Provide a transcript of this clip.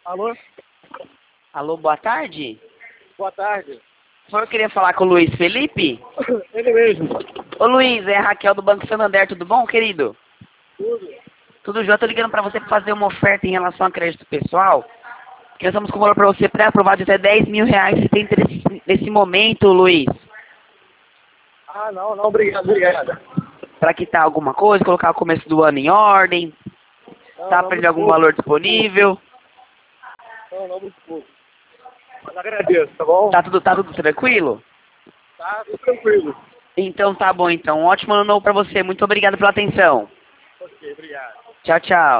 Alô? Alô, boa tarde. Boa tarde. O senhor queria falar com o Luiz Felipe? Ele mesmo. Ô Luiz, é a Raquel do Banco Santander, tudo bom, querido? Tudo. Tudo jóia, tô ligando pra você pra fazer uma oferta em relação a crédito pessoal. Que nós estamos com valor pra você pré-aprovado de até 10 mil reais. Você tem interesse nesse momento, Luiz? Ah, não, obrigado. Pra quitar alguma coisa, colocar o começo do ano em ordem? Tá perdendo Muito algum pouco. valor disponível? Não, muito pouco. Mas agradeço, tá bom? Tá tudo tranquilo? Tá, tudo tranquilo. Então tá bom, então. Um ótimo ano novo pra você. Muito obrigado pela atenção. Ok, obrigado. Tchau, tchau.